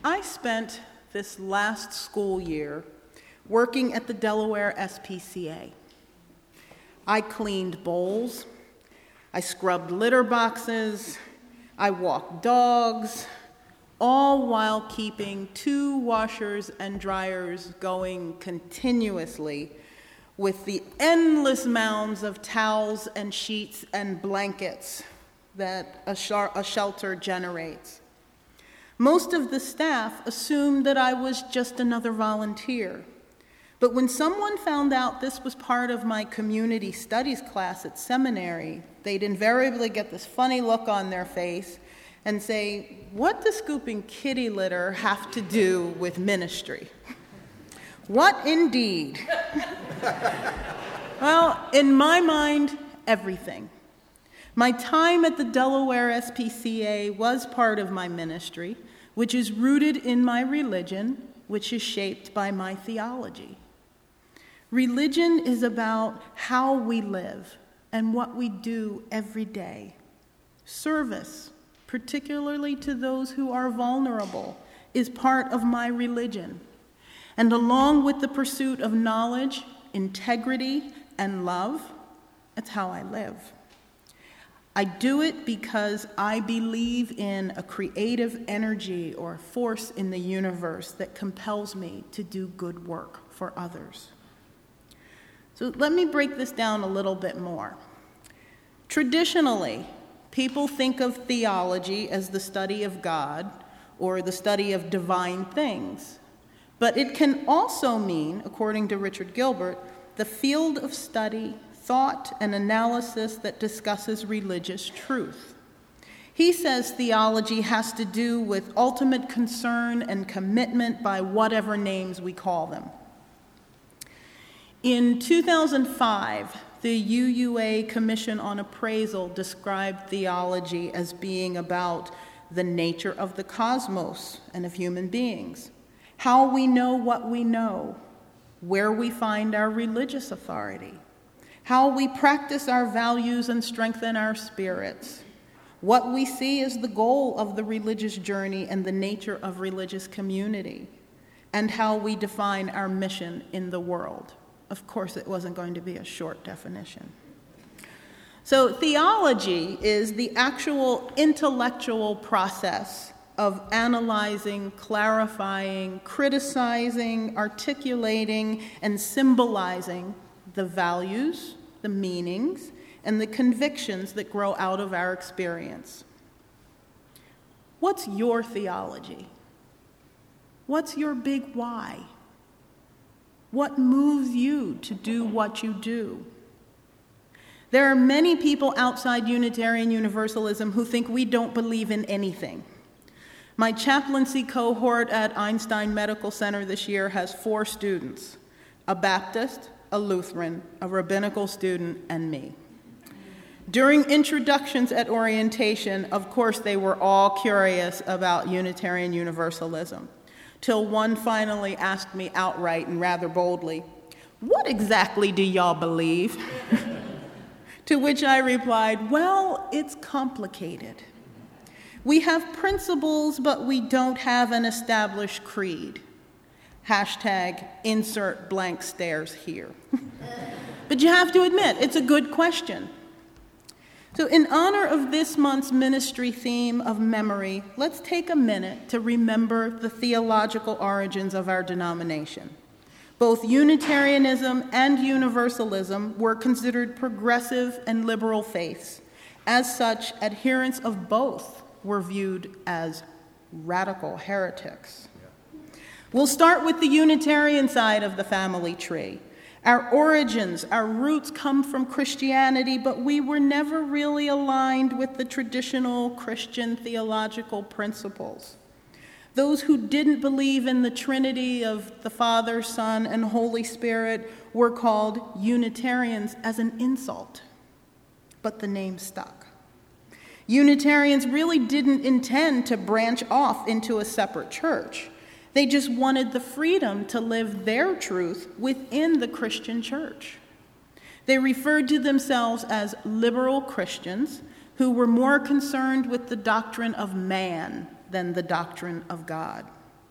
I spent this last school year working at the Delaware SPCA. I cleaned bowls, I scrubbed litter boxes, I walked dogs, all while keeping 2 washers and dryers going continuously with the endless mounds of towels and sheets and blankets that a shelter generates. Most of the staff assumed that I was just another volunteer. But when someone found out this was part of my community studies class at seminary, they'd invariably get this funny look on their face and say, "What does scooping kitty litter have to do with ministry?" What indeed? Well, in my mind, everything. My time at the Delaware SPCA was part of my ministry, which is rooted in my religion, which is shaped by my theology. Religion is about how we live and what we do every day. Service, particularly to those who are vulnerable, is part of my religion. And along with the pursuit of knowledge, integrity, and love, it's how I live. I do it because I believe in a creative energy or force in the universe that compels me to do good work for others. So let me break this down a little bit more. Traditionally, people think of theology as the study of God or the study of divine things. But it can also mean, according to Richard Gilbert, the field of study, thought, and analysis that discusses religious truth. He says theology has to do with ultimate concern and commitment by whatever names we call them. In 2005, the UUA Commission on Appraisal described theology as being about the nature of the cosmos and of human beings, how we know what we know, where we find our religious authority, how we practice our values and strengthen our spirits, what we see as the goal of the religious journey and the nature of religious community, and how we define our mission in the world. Of course, it wasn't going to be a short definition. So theology is the actual intellectual process of analyzing, clarifying, criticizing, articulating, and symbolizing the values, the meanings, and the convictions that grow out of our experience. What's your theology? What's your big why? What moves you to do what you do? There are many people outside Unitarian Universalism who think we don't believe in anything. My chaplaincy cohort at Einstein Medical Center this year has 4 students, a Baptist, a Lutheran, a rabbinical student, and me. During introductions at orientation, of course, they were all curious about Unitarian Universalism, till one finally asked me outright and rather boldly, "What exactly do y'all believe?" To which I replied, "Well, it's complicated. We have principles, but we don't have an established creed. Hashtag insert blank stares here." But you have to admit, it's a good question. So in honor of this month's ministry theme of memory, let's take a minute to remember the theological origins of our denomination. Both Unitarianism and Universalism were considered progressive and liberal faiths. As such, adherents of both were viewed as radical heretics. We'll start with the Unitarian side of the family tree. Our origins, our roots come from Christianity, but we were never really aligned with the traditional Christian theological principles. Those who didn't believe in the Trinity of the Father, Son, and Holy Spirit were called Unitarians as an insult, but the name stuck. Unitarians really didn't intend to branch off into a separate church. They just wanted the freedom to live their truth within the Christian church. They referred to themselves as liberal Christians who were more concerned with the doctrine of man than the doctrine of God.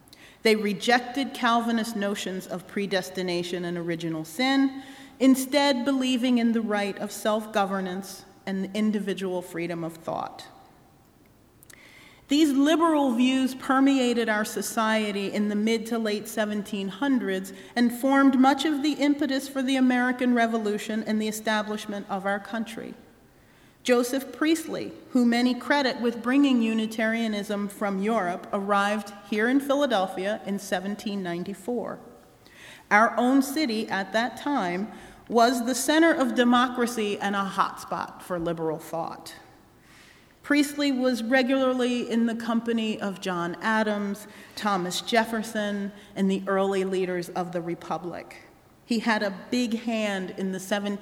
They rejected Calvinist notions of predestination and original sin, instead believing in the right of self-governance and individual freedom of thought. These liberal views permeated our society in the mid to late 1700s and formed much of the impetus for the American Revolution and the establishment of our country. Joseph Priestley, who many credit with bringing Unitarianism from Europe, arrived here in Philadelphia in 1794. Our own city at that time was the center of democracy and a hotspot for liberal thought. Priestley was regularly in the company of John Adams, Thomas Jefferson, and the early leaders of the Republic. He had a big hand in the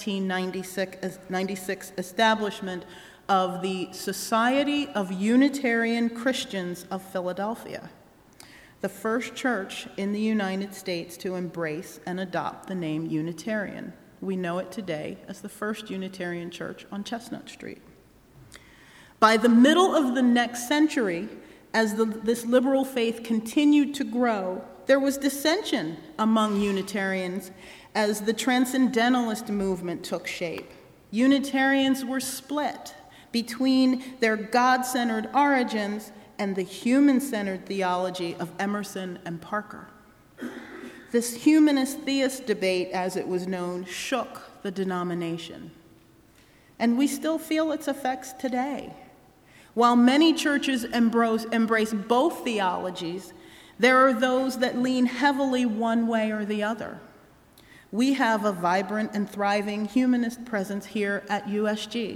1796 establishment of the Society of Unitarian Christians of Philadelphia, the first church in the United States to embrace and adopt the name Unitarian. We know it today as the First Unitarian Church on Chestnut Street. By the middle of the next century, as this liberal faith continued to grow, there was dissension among Unitarians as the Transcendentalist movement took shape. Unitarians were split between their God-centered origins and the human-centered theology of Emerson and Parker. This humanist-theist debate, as it was known, shook the denomination. And we still feel its effects today. While many churches embrace both theologies, there are those that lean heavily one way or the other. We have a vibrant and thriving humanist presence here at USG.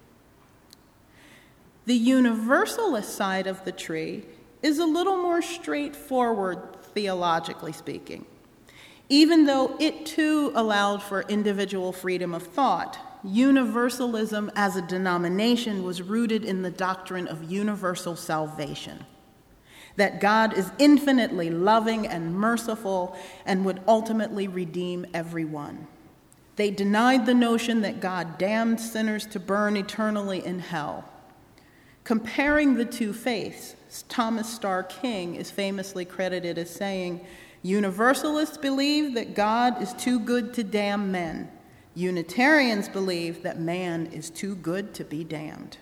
The Universalist side of the tree is a little more straightforward, theologically speaking. Even though it too allowed for individual freedom of thought, Universalism as a denomination was rooted in the doctrine of universal salvation, that God is infinitely loving and merciful and would ultimately redeem everyone. They denied the notion that God damned sinners to burn eternally in hell. Comparing the two faiths, Thomas Starr King is famously credited as saying, "Universalists believe that God is too good to damn men. Unitarians believe that man is too good to be damned."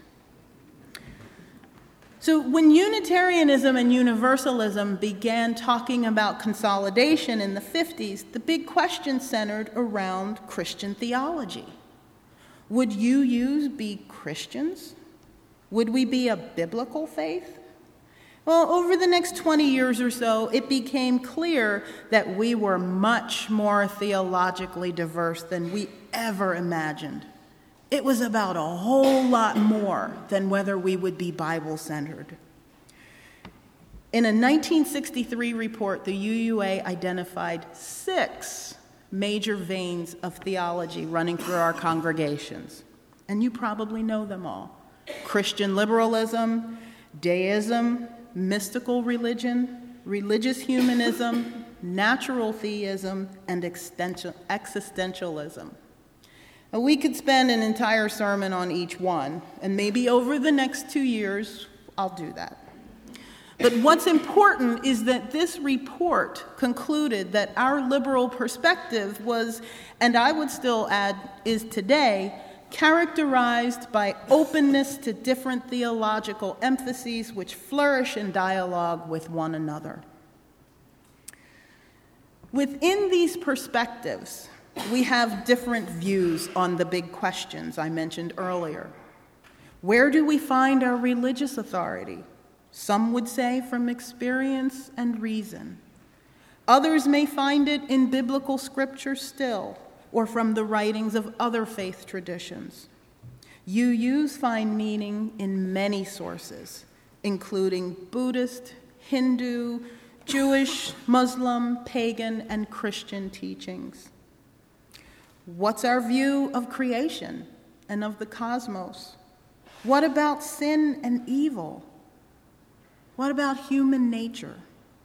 So when Unitarianism and Universalism began talking about consolidation in the 50s, the big question centered around Christian theology. Would UUs be Christians? Would we be a biblical faith? Well, over the next 20 years or so, it became clear that we were much more theologically diverse than we ever imagined. It was about a whole lot more than whether we would be Bible-centered. In a 1963 report, the UUA identified 6 major veins of theology running through our congregations, and you probably know them all: Christian liberalism, deism, mystical religion, religious humanism, natural theism, and existentialism. Now, we could spend an entire sermon on each one, and maybe over the next 2 years, I'll do that. But what's important is that this report concluded that our liberal perspective was, and I would still add, is today, characterized by openness to different theological emphases which flourish in dialogue with one another. Within these perspectives, we have different views on the big questions I mentioned earlier. Where do we find our religious authority? Some would say from experience and reason. Others may find it in biblical scripture still, or from the writings of other faith traditions. UUs find meaning in many sources, including Buddhist, Hindu, Jewish, Muslim, pagan, and Christian teachings. What's our view of creation and of the cosmos? What about sin and evil? What about human nature?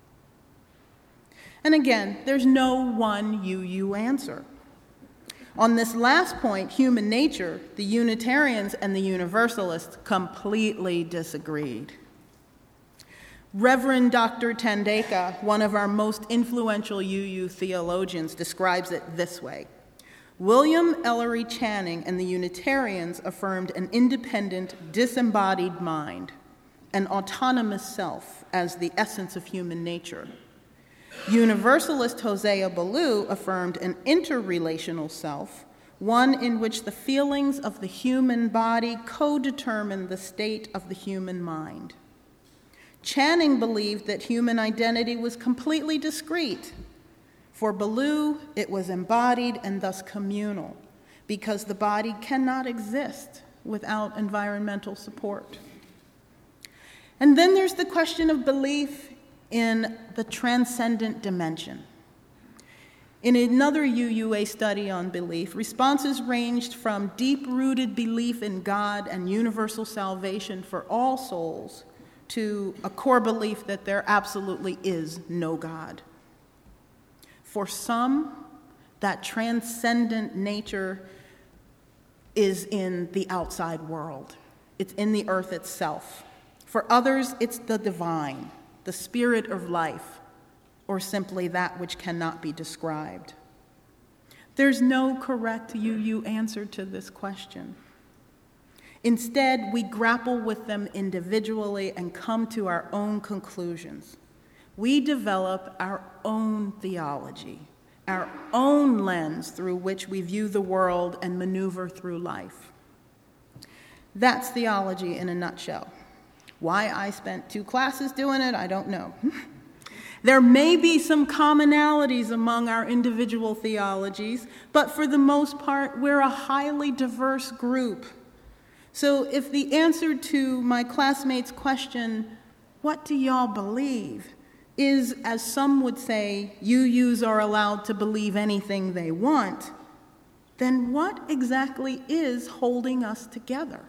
And again, there's no one UU answer. On this last point, human nature, the Unitarians and the Universalists completely disagreed. Reverend Dr. Tandeka, one of our most influential UU theologians, describes it this way. William Ellery Channing and the Unitarians affirmed an independent, disembodied mind, an autonomous self as the essence of human nature. Universalist Hosea Ballou affirmed an interrelational self, one in which the feelings of the human body co-determine the state of the human mind. Channing believed that human identity was completely discrete. For Ballou, it was embodied and thus communal, because the body cannot exist without environmental support. And then there's the question of belief in the transcendent dimension. In another UUA study on belief, responses ranged from deep-rooted belief in God and universal salvation for all souls to a core belief that there absolutely is no God. For some, that transcendent nature is in the outside world. It's in the earth itself. For others, it's the divine, the spirit of life, or simply that which cannot be described. There's no correct UU answer to this question. Instead, we grapple with them individually and come to our own conclusions. We develop our own theology, our own lens through which we view the world and maneuver through life. That's theology in a nutshell. Why I spent 2 classes doing it, I don't know. There may be some commonalities among our individual theologies, but for the most part, we're a highly diverse group. So if the answer to my classmates' question, what do y'all believe, is, as some would say, UUs are allowed to believe anything they want, then what exactly is holding us together?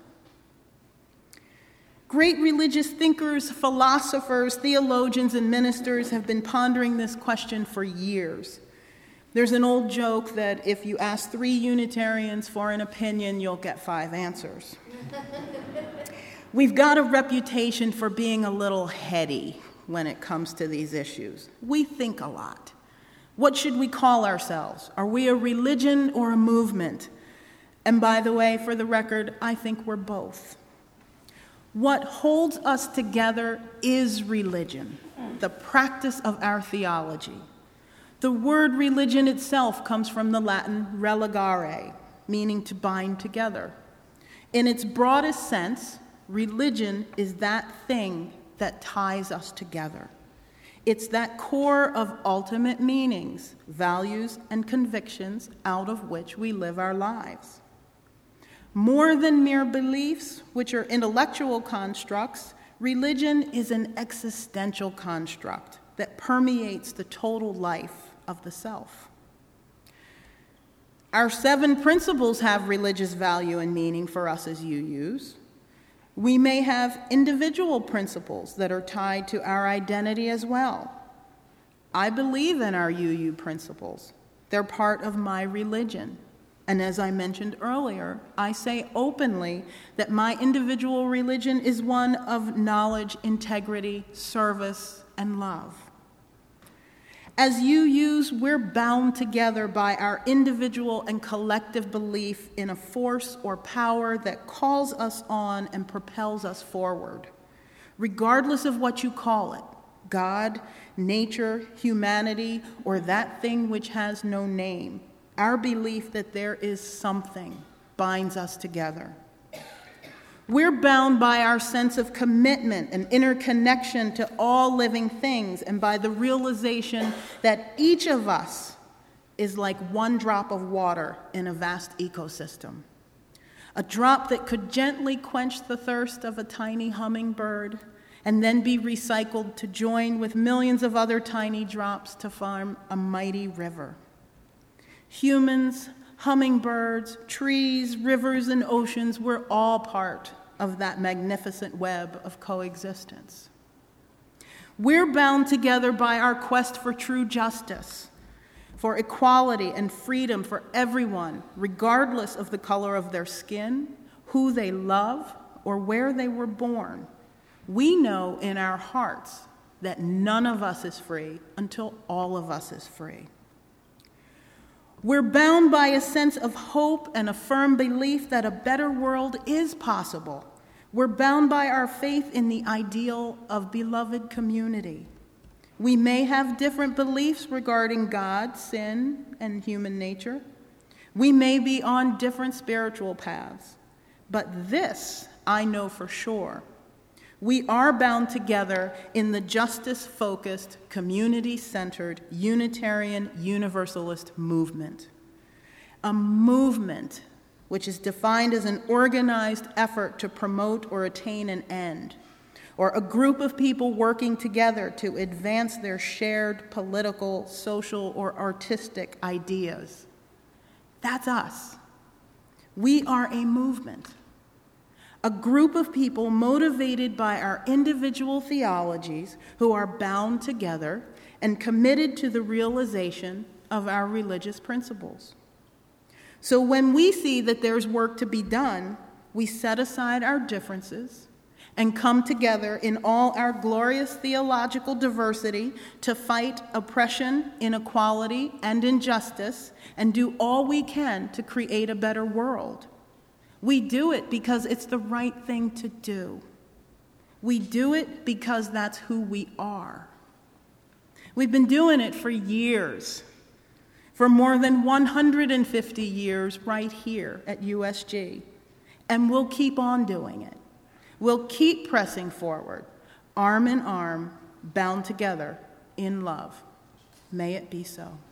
Great religious thinkers, philosophers, theologians, and ministers have been pondering this question for years. There's an old joke that if you ask 3 Unitarians for an opinion, you'll get 5 answers. We've got a reputation for being a little heady when it comes to these issues. We think a lot. What should we call ourselves? Are we a religion or a movement? And by the way, for the record, I think we're both. What holds us together is religion, the practice of our theology. The word religion itself comes from the Latin religare, meaning to bind together. In its broadest sense, religion is that thing that ties us together. It's that core of ultimate meanings, values, and convictions out of which we live our lives. More than mere beliefs, which are intellectual constructs, religion is an existential construct that permeates the total life of the self. Our 7 principles have religious value and meaning for us as UUs. We may have individual principles that are tied to our identity as well. I believe in our UU principles. They're part of my religion. And as I mentioned earlier, I say openly that my individual religion is one of knowledge, integrity, service, and love. As UUs, we're bound together by our individual and collective belief in a force or power that calls us on and propels us forward, regardless of what you call it, God, nature, humanity, or that thing which has no name. Our belief that there is something binds us together. We're bound by our sense of commitment and interconnection to all living things, and by the realization that each of us is like one drop of water in a vast ecosystem. A drop that could gently quench the thirst of a tiny hummingbird and then be recycled to join with millions of other tiny drops to form a mighty river. Humans, hummingbirds, trees, rivers, and oceans, we're all part of that magnificent web of coexistence. We're bound together by our quest for true justice, for equality and freedom for everyone, regardless of the color of their skin, who they love, or where they were born. We know in our hearts that none of us is free until all of us is free. We're bound by a sense of hope and a firm belief that a better world is possible. We're bound by our faith in the ideal of beloved community. We may have different beliefs regarding God, sin, and human nature. We may be on different spiritual paths. But this I know for sure. We are bound together in the justice-focused, community-centered, Unitarian Universalist movement. A movement which is defined as an organized effort to promote or attain an end, or a group of people working together to advance their shared political, social, or artistic ideas. That's us. We are a movement. A group of people motivated by our individual theologies who are bound together and committed to the realization of our religious principles. So when we see that there's work to be done, we set aside our differences and come together in all our glorious theological diversity to fight oppression, inequality, and injustice, and do all we can to create a better world. We do it because it's the right thing to do. We do it because that's who we are. We've been doing it for years, for more than 150 years right here at USG, and we'll keep on doing it. We'll keep pressing forward, arm in arm, bound together in love. May it be so.